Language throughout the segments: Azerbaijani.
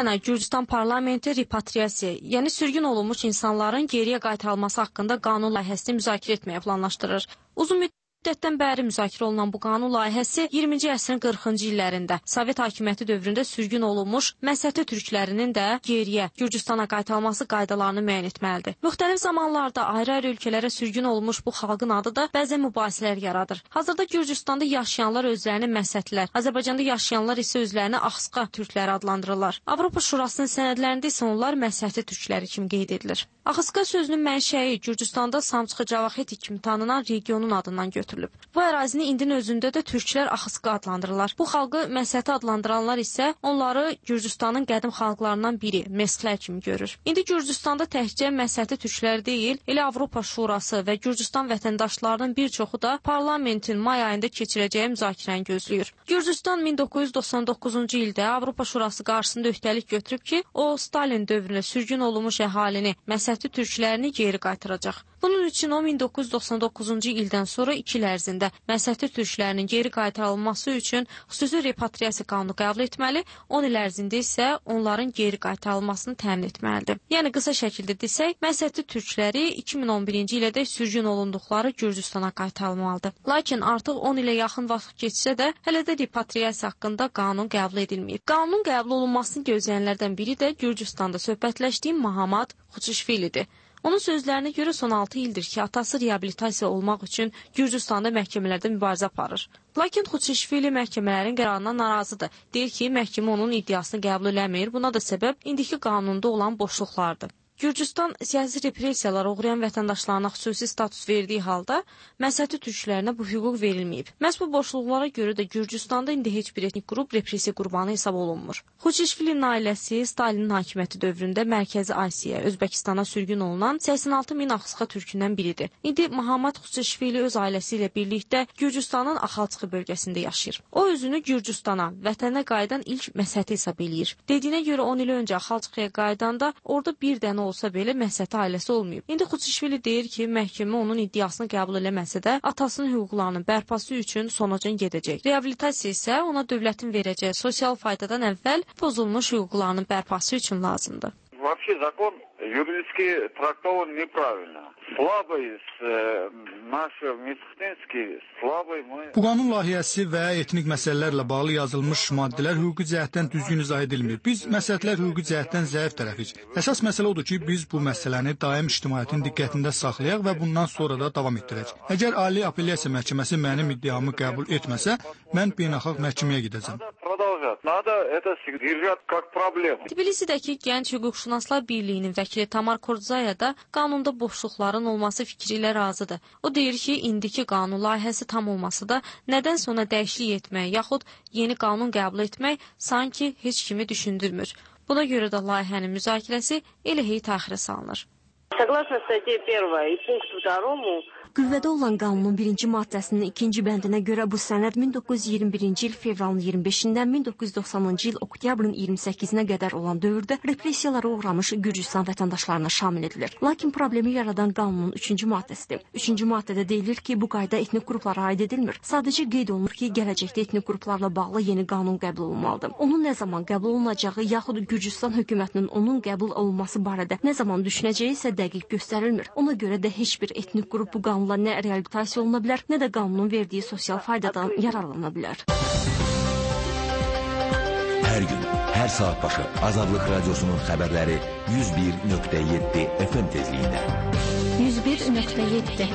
yana Gürcüstan parlamenti repatriasiya, yəni sürgün olunmuş insanların geriyə qaytarılması haqqında qanun layihəsini müzakirə etməyə planlaşdırır. Uzun müddətdən bəri müzakirə olunan bu qanun layihəsi 20-ci əsrin 40-cı illərində Sovet hakimiyyəti dövründə sürgün olunmuş məsəti türklərinin də geriyə Gürcüstana qaytarılması qaydalarını müəyyən etməlidir. Müxtəlif zamanlarda ayrı-ayrı ölkələrə sürgün olmuş bu xalqın adı da bəzən mübahisələr yaradır. Hazırda Gürcüstanda yaşayanlar özlərini məsətlər, Azərbaycanda yaşayanlar isə özlərini Axsqa türkləri adlandırırlar. Avropa Şurasının sənədlərində isə onlar məsəti türkləri kimi qeyd edilir. Axsqa sözünün mənşəyi Gürcüstanda Samçxı Cavaxeti kimi tanınan regionun adından götürülür. Bu ərazini indinin özündə də türklər Axsqa adlandırırlar. Bu xalqı məsəti adlandıranlar isə onları Gürcüstanın qədim xalqlarından biri, mesxlər kimi görür. İndi Gürcüstanda təkcə məsəti türklər deyil, elə Avropa Şurası və Gürcüstan vətəndaşlarının bir çoxu da parlamentin may ayında keçirəcəyi müzakirəni gözləyir. Gürcüstan 1999-cu ildə Avropa Şurası qarşısında öhdəlik götürüb ki, o Stalin dövründə sürgün olunmuş əhalini, məsəti türklərini geri qaytaracaq. Bunun üçün o 1999-cu ildən sonra 2 il ərzində məsəti türklərinin geri qaytarılması üçün xüsusi repatriasiya qanunu qəbul etməli, 10 il ərzində isə onların geri qaytarılmasını təmin etməlidir. Yəni qısa şəkildə desək, məsəti türkləri 2011-ci ilədək sürgün olunduqları Gürcüstana qaytarılmalıdır. Lakin artıq 10 ilə yaxın vaxt keçsə də hələ də repatriasiya haqqında qanun qəbul edilməyib. Qanunun qəbul olunmasını gözləyənlərdən biri də Gürcüstanda söhbətləşdiyim Mahamat Xuçişvilidir. Onun sözlərinə görə son 6 ildir ki, atası reabilitasiya olmaq üçün Gürcüstanda məhkəmələrdə mübarizə aparır. Lakin Xuçişvili məhkəmələrin qərarından narazıdır. Deyir ki, məhkəmə onun iddiasını qəbul eləmir. Buna da səbəb indiki qanunda olan boşluqlardır. Gürcüstan siyasi repressiyalara uğrayan vətəndaşlarına xüsusi status verdiyi halda məsəti türklərinə bu hüquq verilməyib. Məhz bu boşluqlara görə də Gürcüstanda indi heç bir etnik qrup repressiya qurbanı hesab olunmur. Xuçişvilin ailəsi Stalinin hakimiyyəti dövründə Mərkəzi Asiya, Özbəkistana sürgün olunan 86 min Axsqa türkündən biridir. İndi Mahamat Xuçişvili öz ailəsi ilə birlikdə Gürcüstanın Axalçıqı bölgəsində yaşayır. O özünü Gürcüstana, vətənə qayıdan ilk məsəti hesab eləyir. Dediyinə görə 10 il öncə Axalçıqaya qaydanda orada bir dənə olsa belə məsəti ailəsi olmayıb. İndi Xuçişvili deyir ki, məhkəmə onun iddiasını qəbul eləməsə də atasının hüquqlarının bərpası üçün sonucan gedəcək. Reabilitasiya isə ona dövlətin verəcəyi sosial faydadan əvvəl pozulmuş hüquqlarının bərpası üçün lazımdır. Вообще закон юридически трактован неправильно. Слабый наши медицинские, слабый мы. Bu qanun layihəsi və etnik məsələlərlə bağlı yazılmış maddələr hüquqi cəhətdən düzgün izah edilmir. Biz məsələtlər hüquqi cəhətdən zəif tərəfik. Əsas məsələ odur ki, biz bu məsələni daim ictimaiyyətin diqqətində saxlayaq və bundan sonra da davam etdirək. Əgər Ali Apellyasiya Məhkəməsi mənim iddiamı qəbul etməsə, mən beynəlxalq məhkəməyə gedəcəm. Tbilisidəki Gənc Hüquqşünaslar Birliyinin vəkili Tamar Korzaya da qanunda boşluqların olması fikri ilə razıdır. O deyir ki, indiki qanun layihəsi tam olması da nədən sonra dəyişiklik etmək, yaxud yeni qanun qəbul etmək sanki heç kimi düşündürmür. Buna görə də layihənin müzakirəsi elə hey təxirə salınır. Согласно статье 1 и пункту 2 Qüvvədə olan qanunun 1-ci maddəsinin 2-ci bəndinə görə bu sənəd 1921-ci il fevralın 25-dən 1990-cı il oktyabrın 28-nə qədər olan dövrdə repressiyalara uğramış Gürcüstan vətəndaşlarına şamil edilir. Lakin problemi yaradan qanunun 3-cü maddəsidir. 3-cü maddədə deyilir ki, bu qayda etnik qruplara aid edilmir. Sadəcə qeyd olunur ki, gələcəkdə etnik qruplarla bağlı yeni qanun qəbul olunmalıdır. Onun nə zaman qəbul olunacağı, yaxud Gürcüstan hökumətinin onun qəbul olunması barədə nə zaman düşünəcəyi isə dəqiq göstərilmir. Ona görə də heç bir etnik qrup bu qanunla nə reabilitasiya oluna bilər, nə də qanunun verdiyi sosial faydadan yararlana bilər. Hər gün, hər saat başı Azadlıq Radiosunun xəbərləri 101.7 FM tezliyində. 101.7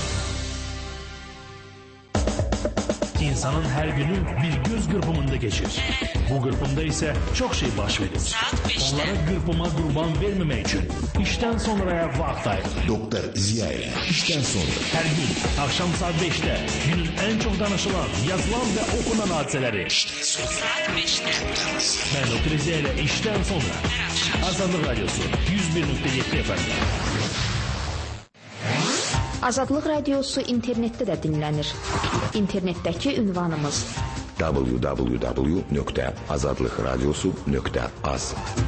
İnsanın hər günü bir göz qırpımında geçir. Bu qırpımda isə çox şey baş verir. Onlara qırpıma qurban verməmək üçün işdən sonraya vaxt ayırır. Doktor Ziya ilə işdən sonra. Hər gün axşam saat 5-də günün ən çox danışılan, yazılan və okunan hadisələri. Saat 5'te. Ben Doktor Ziya ilə işdən sonra. Azadlıq Radiosu 101.7 FM. Azadlıq Radiosu internetdə də dinlənir. İnternetdəki ünvanımız www.azadlıqradiosu.az.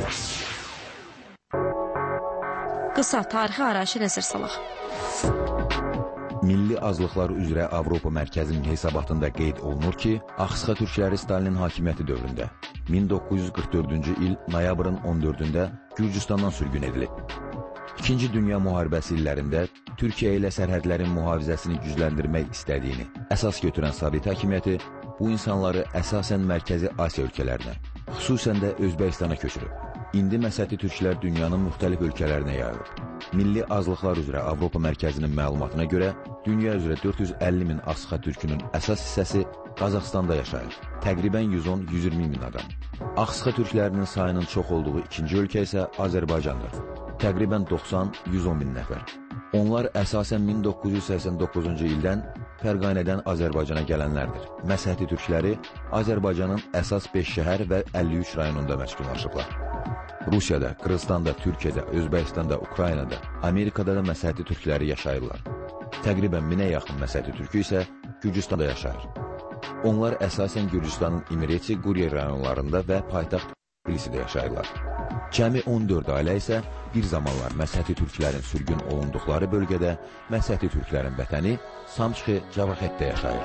Qısa tarixi arayışı nəzər salaq. Milli azlıqlar üzrə Avropa Mərkəzinin hesabatında qeyd olunur ki, Axsqa türkləri Stalinin hakimiyyəti dövründə 1944-cü il noyabrın 14-də Gürcüstandan sürgün edilib. İkinci Dünya Müharibəsi illərində Türkiyə ilə sərhədlərin mühafizəsini gücləndirmək istədiyini əsas götürən Sovet hakimiyyəti bu insanları əsasən Mərkəzi Asiya ölkələrinə, xüsusən də Özbəkistana köçürüb. İndi Məsəti türklər dünyanın müxtəlif ölkələrinə yayılıb. Milli Azlıqlar üzrə Avropa Mərkəzinin məlumatına görə dünya üzrə 450 min Azxa türkünün əsas hissəsi Qazaxstanda yaşayır. Təqribən 110-120 min adam. Azxa türklərinin sayının çox olduğu ikinci ölkə isə Azərbaycandır. Təqribən 90-110 min nəfər. Onlar əsasən 1989-cu ildən Fərqanədən Azərbaycana gələnlərdir. Məsəti türkləri Azərbaycanın əsas 5 şəhər və 53 rayonunda məskunlaşıblar. Rusiyada, Qırğızstanda, Türkiyədə, Özbəkistanda, Ukraynada, Amerikada da Məsəti türkləri yaşayırlar. Təqribən 1000-ə yaxın Məsəti türkü isə Gürcüstanda yaşayır. Onlar əsasən Gürcüstanın İmireti, Quriye rayonlarında və paytaxt Tbilisidə yaşayırlar. Cəmi 14 ailə isə bir zamanlar Məsəti türklərin sürgün olunduqları bölgədə Məsəti türklərin vətəni Samçxi Cavaxetdə yaşayır.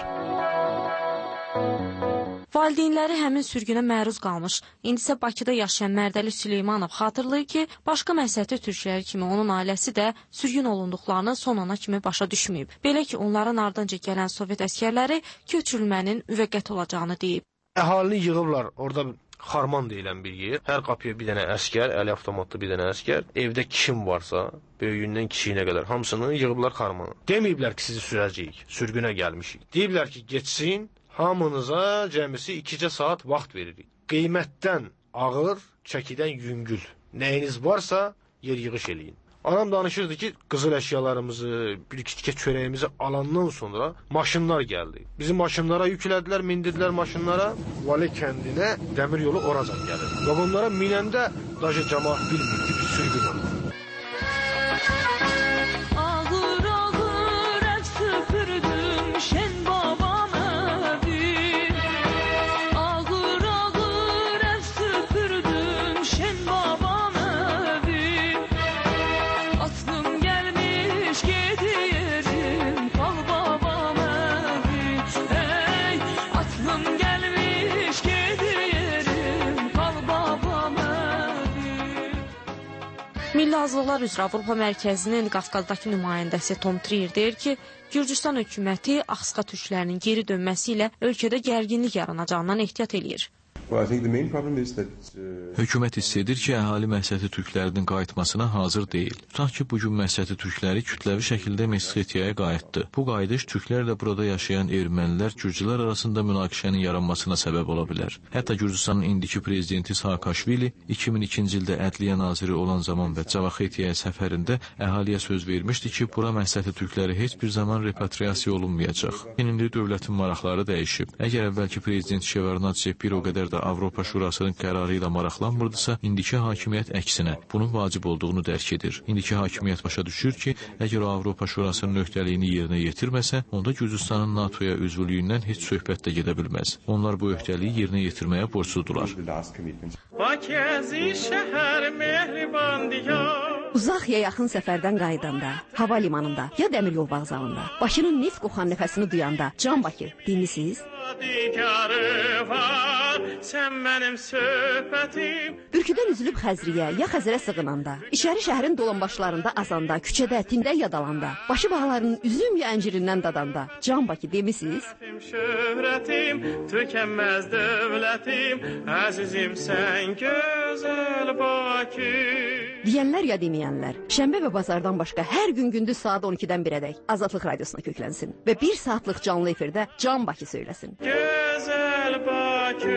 Valideynləri həmin sürgünə məruz qalmış. İndi isə Bakıda yaşayan Mərdəli Süleymanov xatırlayır ki, başqa Məsəti türkləri kimi onun ailəsi də sürgün olunduqlarını son ana kimi başa düşməyib. Belə ki, onların ardınca gələn Sovet əskərləri köçürülmənin müvəqqəti olacağını deyib. Əhalini yığıblar, orada Xarman deyilən bir yer. Hər qapıya bir dənə əskər, əli avtomatlı bir dənə əskər. Evdə kim varsa, böyüyündən kiçiyinə qədər hamısını yığıblar Xarmana. Deməyiblər ki, sizi sürəcəyik, sürgünə gəlmişik. Deyiblər ki, geçsin, hamınıza cəmisi 2 saat vaxt veririk. Qiymətdən ağır, çəkidən yüngül. Nəyiniz varsa yer yığış eləyin. Anam danışırdı ki, qızıl əşyalarımızı, bir tikə çörəyimizi alandan sonra maşınlar gəldi. Bizi maşınlara yüklədilər, mindirdilər maşınlara. Vali kəndinə dəmir yolu oracan gəlir. Və bunlara minəndə daşı cəmaat bilmirdi, biz sürgün oldu. Ağır ağır ev süpürdüm, şen babam evi. Ağır ağır ev süpürdüm, şen babam evi. Aslım gelmiş gidiyorum, kal babam evi. Hey, aslım gelmiş gidiyorum, kal babam evi. Milli Azlıqlar üzrə Avropa Mərkəzinin Qafqazdakı nümayəndəsi Tom Trier deyir ki, Gürcüstan hökuməti Axsqa türklərinin geri dönməsi ilə ölkədə gərginlik yaranacağından ehtiyat eləyir. Hökumət hiss edir ki, əhali Məsəti türklərinin qayıtmasına hazır deyil. Tutaq ki, bugün Məsəti türkləri kütləvi şəkildə Mesxetiyaya qayıtdı. Bu qayıdış türklərlə burada yaşayan ermənilər, gürcülər arasında münaqişənin yaranmasına səbəb ola bilər. Hətta Gürcüstanın indiki prezidenti Saakashvili 2002-ci ildə ədliyyə naziri olan zaman və Cavaxetiyaya səfərində əhaliyə söz vermişdi ki, bura Məsəti türkləri heç bir zaman repatriasiya olunmayacaq. İndi dövlətin maraqları dəyişib. Əgər əvvəlki prezident Şevardnadze bir o qədər Avropa Şurasının qərarı ilə maraqlanmırdısa, indiki hakimiyyət əksinə bunun vacib olduğunu dərk edir. İndiki hakimiyyət başa düşür ki, əgər o Avropa Şurasının öhdəliyini yerinə yetirməsə, onda Gürcüstanın NATO-ya üzvlüyündən heç söhbət də gedə bilməz. Onlar bu öhdəliyi yerinə yetirməyə borcludular. Uzaq ya yaxın səfərdən qayıdanda, hava limanında ya dəmir yol vağzalında, başının neft qoxan nəfəsini duyanda, Can Bakı, dinlisiz? Sən mənim söhbətim. Ürküdən üzülüb Xəzriyə ya Xəzərə sığınanda, İçəri şəhərin dolanbaşlarında azanda, küçədə, tində yadalanda, başı bağlarının üzüm ya əncirindən dadanda, Can Bakı demisiz? Şöhrətim, tükənməz dövlətim, əzizim sən gözəl Bakı. Deyənlər ya deməyənlər, şənbə və bazardan başqa hər gün gündüz saat 12-dən 1-ədək Azadlıq Radiosuna köklənsin və 1 saatlıq canlı efirdə Can Bakı söyləsin. Gözəl Bakı.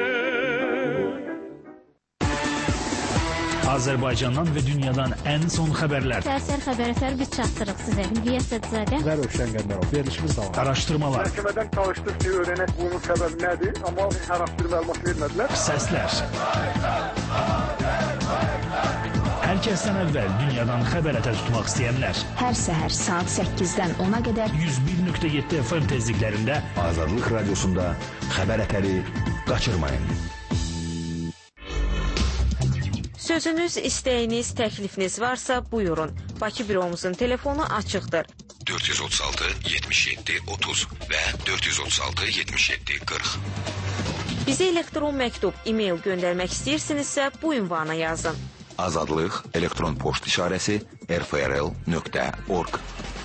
Azərbaycandan və dünyadan ən son xəbərlər. Səhər xəbərləri biz çatdırırıq sizə. Hürriyyət Sədzadə. Rövşən Qəndərov. Verilişimiz davam. Araşdırmalar. Məhkəmədən çalışdıq ki, öyrənək bunun səbəbi nədir, amma hər hansı bir məlumat vermədilər. Səslər. Hər kəsdən əvvəl dünyadan xəbər ətər tutmaq istəyənlər. Hər səhər saat 8-dən 10-a qədər 101.7 FM tezliklərində Azadlıq Radiosunda xəbər ətəri qaçırmayın. Sözünüz, istəyiniz, təklifiniz varsa buyurun. Bakı büromuzun telefonu açıqdır. 436 77 30 və 436 77 40. Bizə elektron məktub, e-mail göndərmək istəyirsinizsə bu ünvana yazın. Azadlıq elektron poçt işarəsi rfrl.org.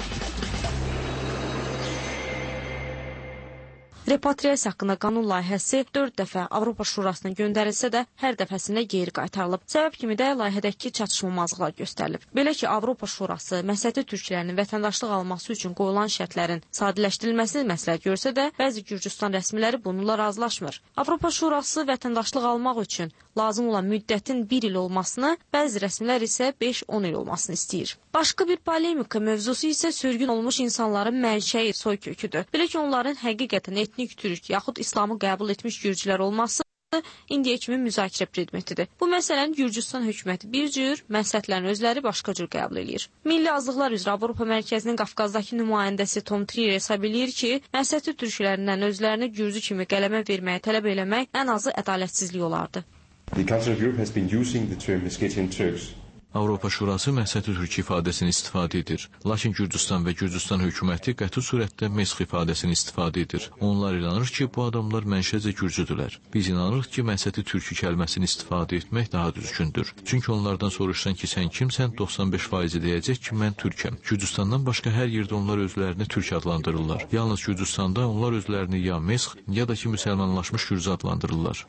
Repatriasiya haqqında qanun layihəsi 4 dəfə Avropa Şurasına göndərilsə də hər dəfəsində geri qaytarılıb. Səbəb kimi də layihədəki çatışmamazlıqlar göstərilib. Belə ki, Avropa Şurası məsəti türklərinin vətəndaşlıq alması üçün qoyulan şərtlərin sadələşdirilməsini məsləhət görsə də, bəzi Gürcüstan rəsmiləri bununla razılaşmır. Avropa Şurası vətəndaşlıq almaq üçün lazım olan müddətin 1 il olmasını, bəzi rəsmilər isə 5-10 il olmasını istəyir. Başqa bir polemika mövzusu isə sürgün olmuş insanların mənşəyi, soyköküdür. Belə ki, onların həqiqətən etnik türk yaxud İslamı qəbul etmiş gürcülər olması indiyə kimi müzakirə predmetidir. Bu məsələni Gürcüstan hökuməti bir cür, məsləhətlərin özləri başqa cür qəbul edir. Milli Azlıqlar üzrə Avropa Mərkəzinin Qafqazdakı nümayəndəsi Tom Trier hesab edir ki, məsələti türklərindən özlərini gürcü kimi qələmə verməyə tələb eləmək ən azı ədalətsizlik olardı. The Council of Europe has been using the term Meskhetian Turks. Avropa Şurası məsəti türk ifadəsini istifadə edir. Lakin Gürcüstan və Gürcüstan hökuməti qəti surətdə mesx ifadəsini istifadə edir. Onlar inanır ki, bu adamlar mənşəcə gürcüdülər. Biz inanırıq ki, məsəti türkü kəlməsini istifadə etmək daha düzgündür. Çünki onlardan soruşsan ki, sən kimsən, 95% deyəcək ki, mən türkəm. Gürcüstandan başqa hər yerdə onlar özlərini türk adlandırırlar. Yalnız Gürcüstanda onlar özlərini ya mesx, ya da ki, müsəlmanlaşmış gürcü adlandırırlar.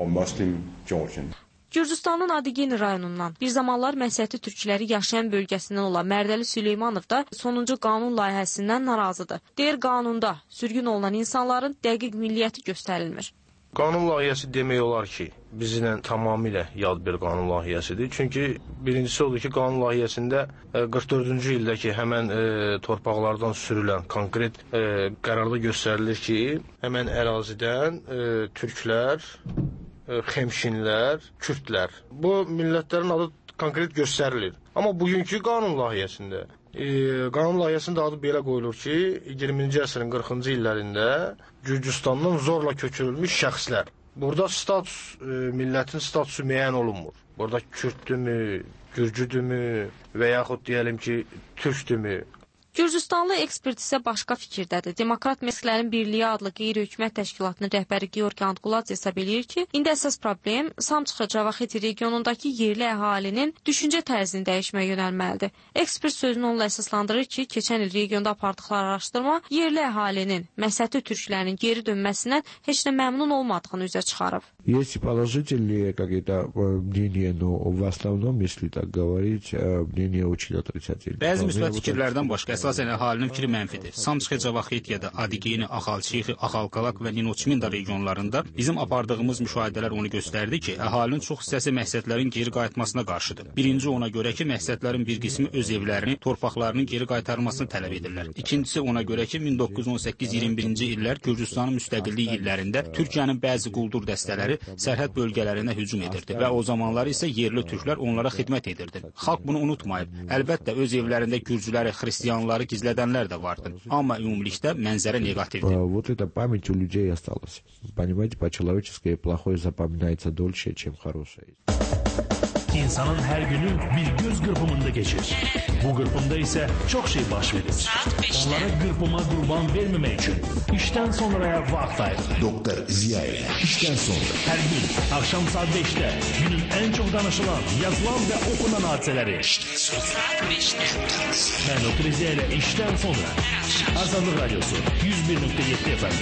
Gürcüstanın Adigin rayonundan bir zamanlar məsələti türkləri yaşayan bölgəsindən olan Mərdəli Süleymanov da sonuncu qanun layihəsindən narazıdır. Deyir, qanunda sürgün olunan insanların dəqiq milliyyəti göstərilmir. Qanun layihəsi demək olar ki, bizlə tamamilə yad bir qanun layihəsidir. Çünki birincisi odur ki, qanun layihəsində 44-cü ildəki həmən torpaqlardan sürülən konkret qərarda göstərilir ki, həmən ərazidən türklər, xemşinlər, kürdlər. Bu millətlərin adı konkret göstərilir. Amma bugünkü qanun layihəsində adı belə qoyulur ki, 20-ci əsrin 40-cı illərində Gürcüstandan zorla köçürülmüş şəxslər. Burada millətin statusu müəyyən olunmur. Burada kürdürmü, gürcüdürmü və yaxud deyəlim ki, türkdürmü? Gürcüstanlı ekspert isə başqa fikirdədir. Demokrat Mesxlərin Birliyi adlı qeyri-hökumət təşkilatının rəhbəri Georgi Antquladze hesab edir ki, indi əsas problem Samçıxa-Cavaxeti regionundakı yerli əhalinin düşüncə tərzini dəyişməyə yönəlməlidir. Ekspert sözünü onunla əsaslandırır ki, keçən il regionda apardıqları araşdırma yerli əhalinin məsələti türklərinin geri dönməsindən heç nə məmnun olmadığını üzə çıxarıb. Есть положительные какие-то мнения, но в основном, если так говорить, мнения очень отрицательные. Bəzi müsbət fikirlərdən başqa əsasən əhalinin fikri mənfidir. Samçıxa-Cavaxetiyada, Adigeyni, Axalçixi, Axalkalak və Ninoçminda regionlarında bizim apardığımız müşahidələr onu göstərdi ki, əhalinin çox hissəsi məqsədlərin geri qayıtmasına qarşıdır. Birinci ona görə ki, məqsədlərin bir qismi öz evlərini, torpaqlarının geri qaytarılmasını tələb edirlər. İkincisi ona görə ki, 1918-21-ci illər Gürcüstanın müstəqillik illərində Türkiyənin bəzi quldur dəstələri sərhəd bölgələrinə hücum edirdi və o zamanlar isə yerli türklər onlara xidmət edirdi. Xalq bunu unutmayıb. Əlbəttə, öz evlərində gürcüləri, xristianları gizlədənlər də vardı. Amma ümumilikdə mənzərə neqativdir. Вот эта память у людей осталась. Понимаете, по-человечески плохое запоминается дольше, чем хорошее. İnsanın hər günü bir göz qırpımında keçir. Bu qırpımda isə çox şey baş verir. Onlara qırpıma qurban verməmək üçün işdən sonraya vaxt ayırır. Doktor Ziya ilə işdən sonra. Hər gün axşam saat 5-də günün ən çox danışılan, yazılan və oxunan hadisələri. Saat 5-də. Mən Doktor Ziya ilə işdən sonra. Azadlıq Radyosu 101.7 FM.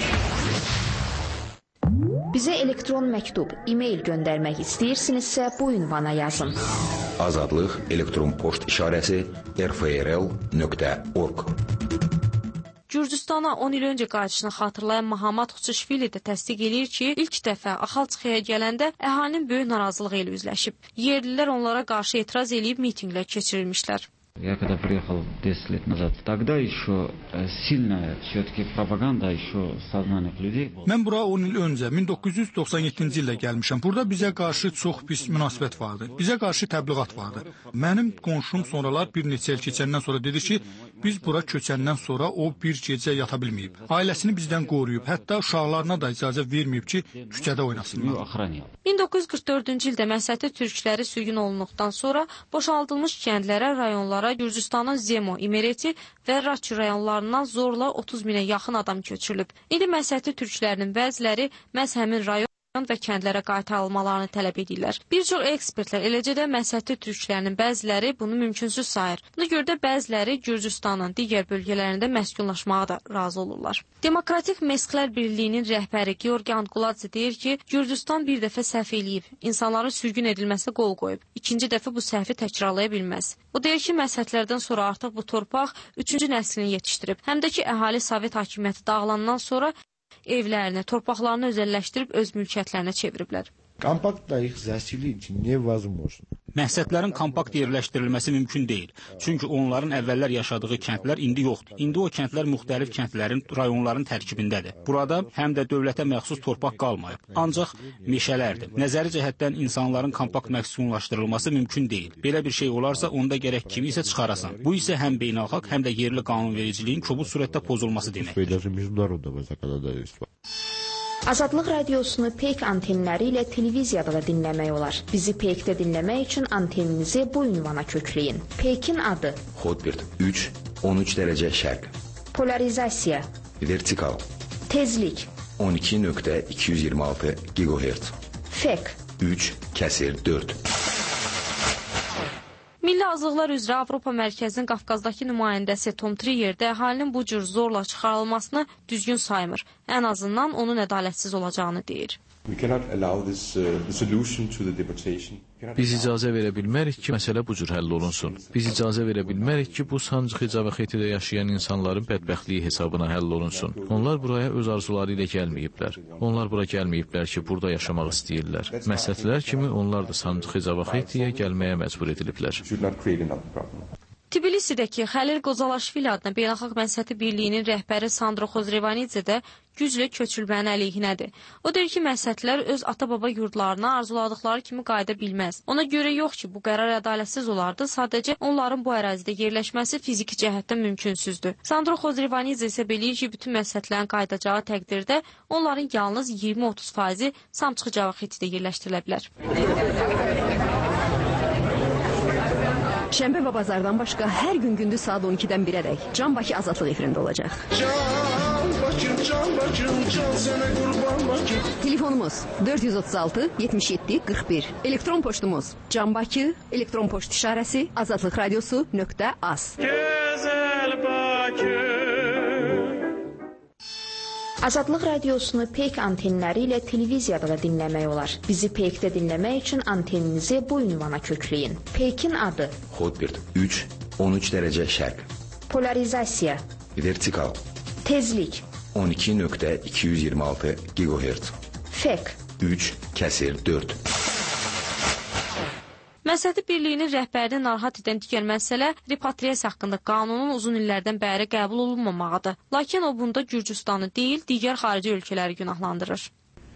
Bizə elektron məktub, e-mail göndərmək istəyirsinizsə bu ünvana yazın. Azadlıq elektron poçt işarəsi rfrl.org. Gürcüstana 10 il öncə qayıdışını xatırlayan Mahamat Xuçuşvili də təsdiq eləyir ki, ilk dəfə Axalçıxaya gələndə əhalinin böyük narazılığı ilə üzləşib. Yerlilər onlara qarşı etiraz eləyib mitinqlər keçirilmişlər. Я когда приехал 10 лет назад, тогда еще сильная все-таки пропаганда еще сознаниях людей была. Mən bura 10 il öncə 1997-ci ildə gəlmişəm. Burada bizə qarşı çox pis münasibət vardı. Bizə qarşı təbliğat vardı. Mənim qonşum sonralar bir neçə il keçəndən sonra dedi ki, biz bura köçəndən sonra o bir gecə yata bilməyib. Ailəsini bizdən qoruyub, hətta uşaqlarına da icazə verməyib ki, küçədə oynasınlar. 1944-cü ildə məsələti türkləri sürgün olunduqdan sonra boşaldılmış kəndlərə, rayonlara Gürcüstanın Zemo, İmereti və Raçi rayonlarından zorla 30 minə yaxın adam köçürülüb. İndi məsələti türklərinin bəziləri məhz həmin rayon və kəndlərə qaytarılmalarını tələb edirlər. Bir çox ekspertlər, eləcə də Məsəti türklərinin bəziləri bunu mümkünsüz sayır. Buna görə də bəziləri Gürcüstanın digər bölgələrində məskunlaşmağa da razı olurlar. Demokratik Mesklər Birliyinin rəhbəri Georgi Anquladze deyir ki, Gürcüstan bir dəfə səhv eləyib, insanların sürgün edilməsinə qol qoyub. İkinci dəfə bu səhvi təkrarlaya bilməz. O deyir ki, məsədlərdən sonra artıq bu torpaq üçüncü nəslini yetişdirib. Həm də ki, əhali Sovet hakimiyyəti dağılandan sonra evlərini, torpaqlarını özəlləşdirib öz mülkiyyətlərinə çeviriblər. Kompakt их заселить невозможно. Məhsədlərin kompakt yerləşdirilməsi mümkün deyil. Çünki onların əvvəllər yaşadığı kəndlər indi yoxdur. İndi o kəndlər müxtəlif kəndlərin, rayonların tərkibindədir. Burada həm də dövlətə məxsus torpaq qalmayıb. Ancaq meşələrdir. Nəzəri cəhətdən insanların kompakt məskunlaşdırılması mümkün deyil. Belə bir şey olarsa, onda gərək kimi isə çıxarasan. Bu isə həm beynəlxalq, həm də yerli qanunvericiliyin kobud surətdə pozulması deməkdir. Azadlıq radiosunu PEK antenləri ilə televiziyada da dinləmək olar. Bizi PEK-də dinləmək üçün anteninizi bu ünvana kökləyin. PEK-in adı Hotbird 3, 13 dərəcə şərq. Polarizasiya Vertikal. Tezlik 12.226 GHz. FEK 3/4. Milli Azlıqlar üzrə Avropa Mərkəzinin Qafqazdakı nümayəndəsi Tom Triyer də əhalinin bu cür zorla çıxarılmasını düzgün saymır. Ən azından onun ədalətsiz olacağını deyir. Biz icazə verə bilmərik ki, məsələ bu cür həll olunsun. Biz icazə verə bilmərik ki, bu Sancıq-Icava Xetidə yaşayan insanların bədbəxtliyi hesabına həll olunsun. Onlar buraya öz arzuları ilə gəlməyiblər. Onlar bura gəlməyiblər ki, burada yaşamaq istəyirlər. Məsəllər kimi onlar da Sancıq-Icava Xetiyə gəlməyə məcbur ediliblər. Tbilisidəki Xəlil Qozalaşvili adına Beynəlxalq Məsəti Birliyinin rəhbəri Sandro Xozrevanidze də güclə köçülmənin əleyhinədir. O deyir ki, məsətlər öz ata-baba yurdlarına arzuladıkları kimi qayıda bilməz. Ona görə yox ki, bu qərar ədalətsiz olardı, sadəcə onların bu ərazidə yerləşməsi fiziki cəhətdən mümkünsüzdür. Sandro Xozrevanidze isə beləyir ki, bütün məsətlərin qayıdacağı təqdirdə onların yalnız 20-30% Sancıq-Icava Xetidə yerləşdirilə bilər. Şənbə və bazardan başqa hər gün gündüz saat 12-dən 1-ədək Can Bakı Azadlıq efirində olacaq. Can Bakı, can sənə qurban Bakı. Telefonumuz 436 77 41. Elektron poçtumuz Can Bakı, elektron poçt işarəsi azadlıqradiosu.az. Gözəl Bakı. Azadlıq radiosunu PEK antenləri ilə televiziyada da dinləmək olar. Bizi PEK-də dinləmək üçün anteninizi bu ünvana kökləyin. PEK-in adı Hotbird 3, 13 dərəcə şərq. Polarizasiya Vertikal. Tezlik 12.226 GHz. FEK 3/4. Məsəti Birliyinin rəhbərini narahat edən digər məsələ repatriyasiya haqqında qanunun uzun illərdən bəri qəbul olunmamağıdır. Lakin o bunda Gürcüstanı deyil, digər xarici ölkələri günahlandırır.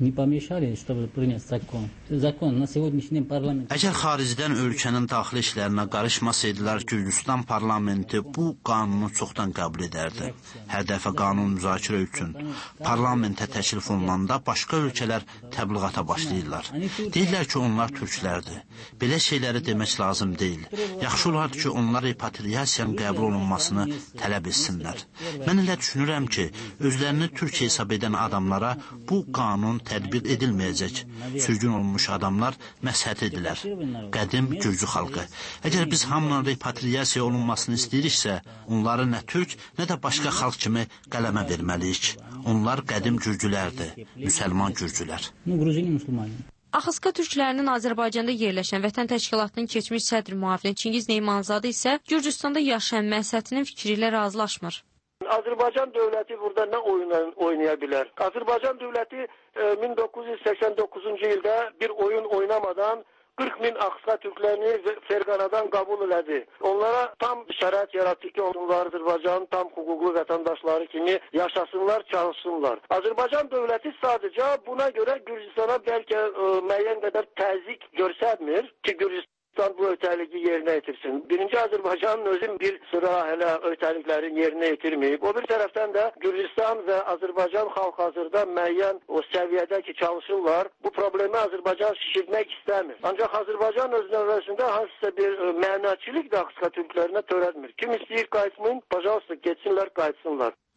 Əgər xaricdən ölkənin daxili işlərinə qarışmasaydılar, Gürcüstan parlamenti bu qanunu çoxdan qəbul edərdi. Hər dəfə qanun müzakirə üçün parlamentə təklif olunanda başqa ölkələr təbliğata başlayırlar. Deyirlər ki, onlar türklərdir. Belə şeyləri demək lazım deyil. Yaxşı olardı ki, onlar repatriyasiyanın qəbul olunmasını tələb etsinlər. Mən elə düşünürəm ki, özlərini türk hesab edən adamlara bu qanun tədbir edilməyəcək. Sürgün olmuş adamlar məshət edilər. Qədim Gürcü xalqı. Əgər biz hamının repatriyasiya olunmasını istəyiriksə, onları nə türk, nə də başqa xalq kimi qələmə verməliyik. Onlar qədim Gürcülərdir, müsəlman Gürcülər. Axıska türklərinin Azərbaycanda yerləşən Vətən Təşkilatının keçmiş sədr müavini Çingiz Neymanzadə isə Gürcüstanda yaşayan məsətinin fikri ilə razılaşmır. Azərbaycan dövləti burada nə oynaya bilər? Azərbaycan dövləti 1989-cu ildə bir oyun oynamadan 40 min Axıska türklərini Ferqanadan qəbul elədi. Onlara tam şərait yaratdı ki, onlar Azərbaycanın tam hüquqlu vətəndaşları kimi yaşasınlar, çalışsınlar. Azərbaycan dövləti sadəcə buna görə Gürcüstana bəlkə müəyyən qədər təzyiq göstərmir ki, Gürcüstan bu ötəliyi yerinə yetirsin. Birinci Azərbaycanın özü bir sıra hələ ötəliklərin yerinə yetirməyib. O bir tərəfdən də Gürcüstan və Azərbaycan xalq hazırda müəyyən o səviyyədə ki çalışırlar. Bu problemi Azərbaycan şişirmək istəmir. Ancaq Azərbaycan özünə hansısa bir mənaçilik də Axıska türklərinə törətmir. Kim istəyir qayıtsın, pajavsta getsinlər, qayıtsınlar.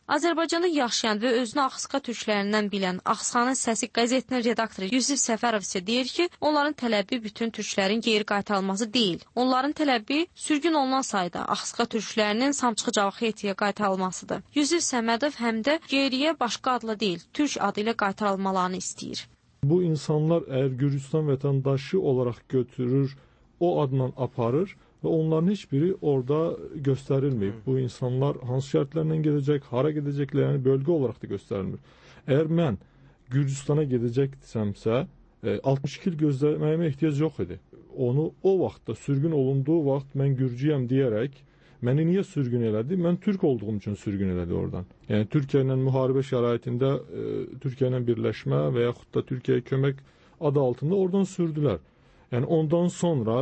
Azərbaycanda yaşayan və özünü Axısqa türklərindən bilən Axısqanın Səsi qəzetinin redaktoru Yusif Səfərov isə deyir ki, onların tələbi bütün türklərin geri qaytarılması deyil. Onların tələbi sürgün olunan sayda Axısqa türklərinin Samçıxı Cavaxetiyə qaytarılmasıdır. Yusif Səmədov həm də geriyə başqa adla deyil, türk adı ilə qaytarılmalarını istəyir. Bu insanlar əgər Gürcüstan vətəndaşı olaraq götürür, o adla aparır və onların heç biri orada göstərilməyib. Bu insanlar hansı şərtlərlə gedəcək, hara gedəcəklərini bölgə olaraq da göstərilmir. Əgər mən Gürcüstana gedəcəkdimsə, 62 il gözləməyimə ehtiyac yox idi. Onu o vaxtda sürgün olunduğu vaxt mən Gürcüyəm deyərək məni niyə sürgün elədi? Mən türk olduğum üçün sürgün elədi oradan. Yəni Türkiyə ilə müharibə şəraitində Türkiyə ilə birləşmə və yaxud da Türkiyəyə kömək adı altında oradan sürdülər. Yəni ondan sonra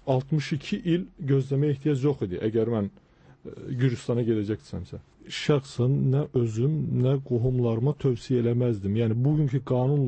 62 il gözləməyə ehtiyac yox idi, əgər mən Gürcüstana gedəcəkdimsə. Şəxsən nə özüm, nə qohumlarıma tövsiyə eləməzdim. Yəni bugünkü qanun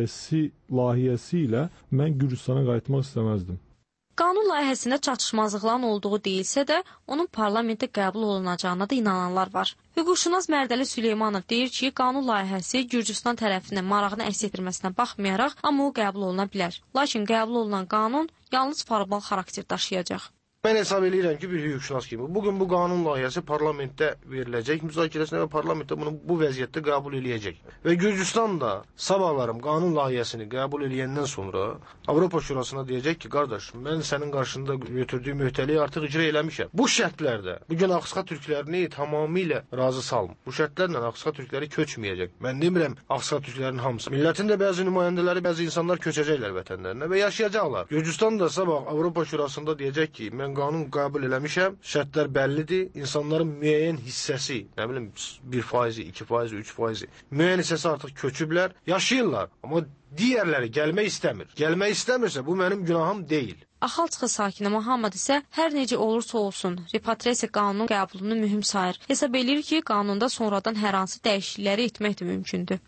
layihəsi ilə mən Gürcüstana qayıtmaq istəməzdim. Qanun layihəsində çatışmazlıqların olduğu deyilsə də, onun parlamentdə qəbul olunacağına da inananlar var. Hüquqşünas Mərdəli Süleymanov deyir ki, qanun layihəsi Gürcüstan tərəfindən marağını əks etdirməsinə baxmayaraq, amma o qəbul oluna bilər. Lakin qəbul olunan qanun yalnız formal xarakter daşıyacaq. Mən hesab edirəm ki, bir hüquqşünas kimi bugün bu qanun layihəsi parlamentdə veriləcək müzakirəsinə və parlamentdə bunu bu vəziyyətdə qəbul eləyəcək. Və Gürcüstan da sabahlarım qanun layihəsini qəbul eləyəndən sonra Avropa Şurasına deyəcək ki, qardaş, mən sənin qarşında götürdüyüm öhdəliyi artıq icra eləmişəm. Bu şərtlərdə bugün Axısqa türklərini tamamilə razı salmır. Bu şərtlərlə Axısqa türkləri köçməyəcək. Mən demirəm Axısqa türklərinin hamısı. Millətin də bəzi nümayəndələri, bəzi insanlar köçəcəklər vətənlərinə və yaşayacaqlar. Gürcüstan da sabah Avropa Şurasında deyəcək ki, mən qanun qəbul eləmişəm, şərtlər bəllidir, insanların müəyyən hissəsi, nə bilim 1%, 2%, 3%, müəyyən hissəsi artıq köçüblər, yaşayırlar, amma digərləri gəlmək istəmir. Gəlmək istəmirsə, bu mənim günahım deyil. Axalçıqı sakini Muhammed isə hər necə olursa olsun, repatriasiya qanunun qəbulunu mühüm sayır. Hesab edir ki, qanunda sonradan hər hansı dəyişiklikləri etmək də mümkündür.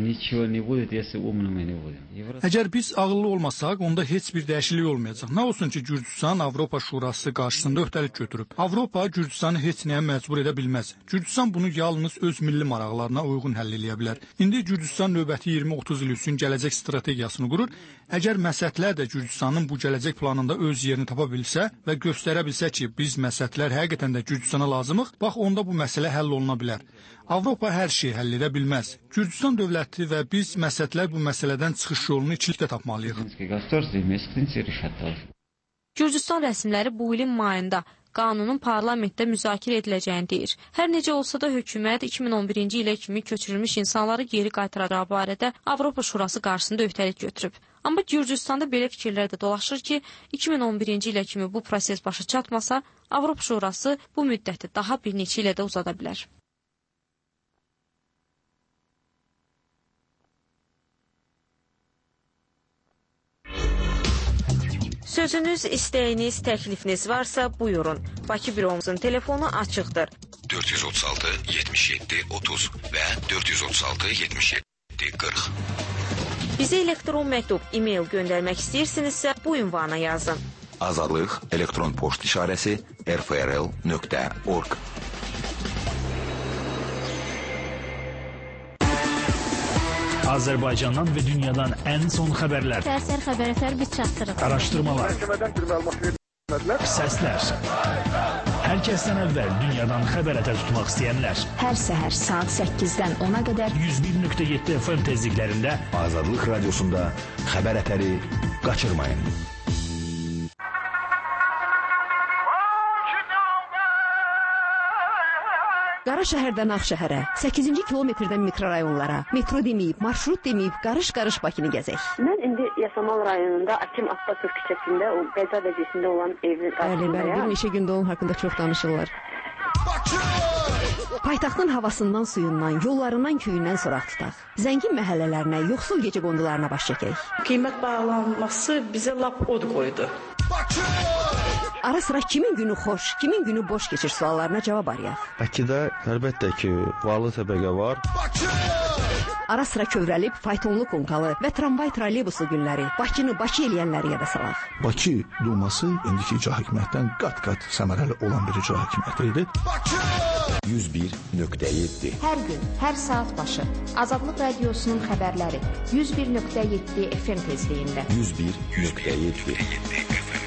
Əgər biz ağıllı olmasaq, onda heç bir dəyişiklik olmayacaq. Nə olsun ki, Gürcüstan Avropa Şurası qarşısında öhdəlik götürüb. Avropa Gürcüstanı heç nəyə məcbur edə bilməz. Gürcüstan bunu yalnız öz milli maraqlarına uyğun həll edə bilər. İndi Gürcüstan növbəti 20-30 il üçün gələcək strategiyasını qurur. Əgər məsləhətlər də Gürcüstanın bu gələcək planında öz yerini tapa bilsə və göstərə bilsə ki, biz məsləhətlər həqiqətən də Gürcüstana lazımıq, bax onda bu məsələ həll oluna bilər. Avropa hər şeyi həll edə bilməz. Gürcüstan dövləti və biz məsləhətlər bu məsələdən çıxış yolunu ikilikdə tapmalıyıq. Gürcüstan rəsmiləri bu ilin mayında qanunun parlamentdə müzakirə ediləcəyini deyir. Hər necə olsa da hökumət 2011-ci ilə kimi köçürülmüş insanları geri qaytaracağı barədə Avropa Şurası qarşısında öhdəlik götürüb. Amma Gürcüstanda belə fikirlər də dolaşır ki, 2011-ci ilə kimi bu proses başa çatmasa, Avropa Şurası bu müddəti daha bir neçə ilə də uzada bilər. Sözünüz, istəyiniz, təklifiniz varsa buyurun. Bakı büromuzun telefonu açıqdır. 436 77 30 və 436 77 40. Bizə elektron məktub, e-mail göndərmək istəyirsinizsə bu ünvana yazın. Azadlıq elektron poçt işarəsi rfrl.org. Azərbaycandan və dünyadan ən son xəbərlər. Səhər xəbərlər biz çatdırırıq. Araşdırmalar. Səslər. Hər kəsdən əvvəl dünyadan xəbər tutmaq istəyənlər. Hər səhər saat 8-dən 10-a qədər 101.7 FM tezliklərində Azadlıq radiosunda xəbər ətəri qaçırmayın. Qara şəhərdən Ağşəhərə, 8-ci kilometrdən mikrorayonlara, metro deməyib, marşrut deməyib, qarış-qarış Bakını gəzək. Mən indi Yasamal rayonunda Akim Abbasov küçəsində, o Qəza vəziyyətində olan evin qarşısındayım. Bəli, bir neçə gündə onun haqqında çox danışırlar. Paytaxtın havasından, suyundan, yollarından, köyündən soraq tutaq. Zəngin məhəllələrinə, yoxsul gecə qondularına baş çəkək. Qiymət bağlanması bizə lap od qoydu. Ara sıra kimin günü xoş, kimin günü boş keçir suallarına cavab arayaq. Bakıda əlbəttə ki, varlı təbəqə var. Ara sıra kövrəlib, faytonlu konkalı və tramvay trolleybusu günləri, Bakını Bakı eləyənləri yada salaq. Bakı Duması indiki icra hakimiyyətdən qat-qat səmərəli olan bir icra hakimiyyəti idi. 101.7 Hər gün, hər saat başı Azadlıq Radiosunun xəbərləri 101.7 FM tezliyində. 101.7